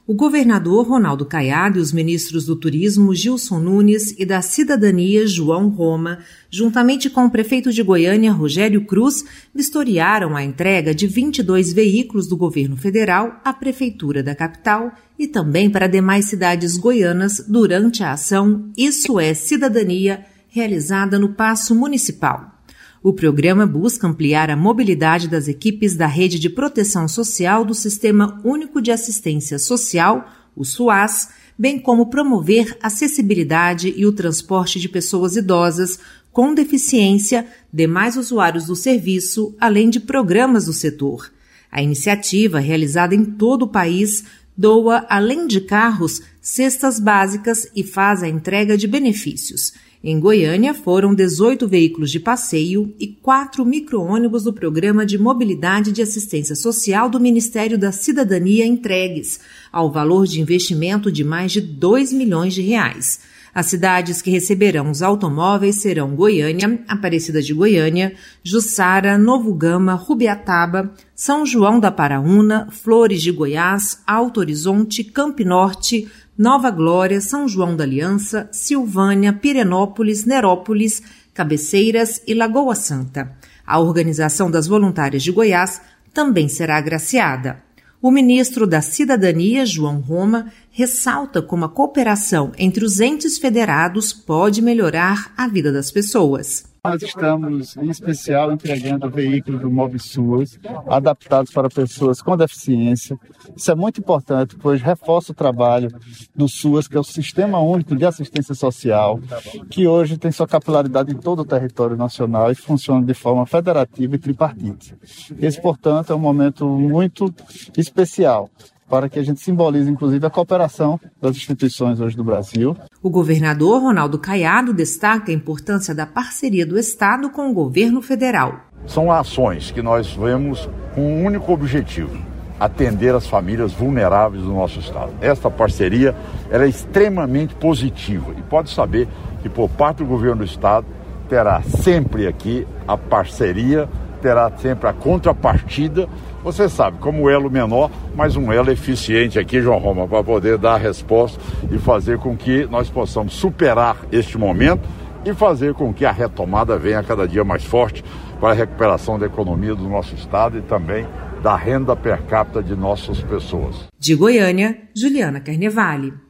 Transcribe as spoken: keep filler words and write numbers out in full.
O governador Ronaldo Caiado e os ministros do Turismo Gilson Nunes e da Cidadania João Roma, juntamente com o prefeito de Goiânia Rogério Cruz, vistoriaram a entrega de vinte e dois veículos do governo federal à prefeitura da capital e também para demais cidades goianas durante a ação Isso é Cidadania, realizada no Paço Municipal. O programa busca ampliar a mobilidade das equipes da Rede de Proteção Social do Sistema Único de Assistência Social, o SUAS, bem como promover acessibilidade e o transporte de pessoas idosas com deficiência, demais usuários do serviço, além de programas do setor. A iniciativa, realizada em todo o país, doa, além de carros, cestas básicas e faz a entrega de benefícios. Em Goiânia, foram dezoito veículos de passeio e quatro micro-ônibus do Programa de Mobilidade de Assistência Social do Ministério da Cidadania entregues, ao valor de investimento de mais de dois milhões de reais. As cidades que receberão os automóveis serão Goiânia, Aparecida de Goiânia, Jussara, Novo Gama, Rubiataba, São João da Paraúna, Flores de Goiás, Alto Horizonte, Campo Norte, Nova Glória, São João da Aliança, Silvânia, Pirenópolis, Nerópolis, Cabeceiras e Lagoa Santa. A Organização das Voluntárias de Goiás também será agraciada. O ministro da Cidadania, João Roma, ressalta como a cooperação entre os entes federados pode melhorar a vida das pessoas. Nós estamos, em especial, entregando veículos do MovSUAS adaptados para pessoas com deficiência. Isso é muito importante, pois reforça o trabalho do SUAS, que é o Sistema Único de Assistência Social, que hoje tem sua capilaridade em todo o território nacional e funciona de forma federativa e tripartite. Esse, portanto, é um momento muito especial para que a gente simbolize, inclusive, a cooperação das instituições hoje do Brasil. O governador Ronaldo Caiado destaca a importância da parceria do Estado com o governo federal. São ações que nós vemos com um único objetivo: atender as famílias vulneráveis do nosso Estado. Esta parceria ela é extremamente positiva e pode saber que, por parte do governo do Estado, terá sempre aqui a parceria, terá sempre a contrapartida. Você sabe, como elo menor, mas um elo eficiente aqui, João Roma, para poder dar a resposta e fazer com que nós possamos superar este momento e fazer com que a retomada venha cada dia mais forte para a recuperação da economia do nosso Estado e também da renda per capita de nossas pessoas. De Goiânia, Juliana Carnevale.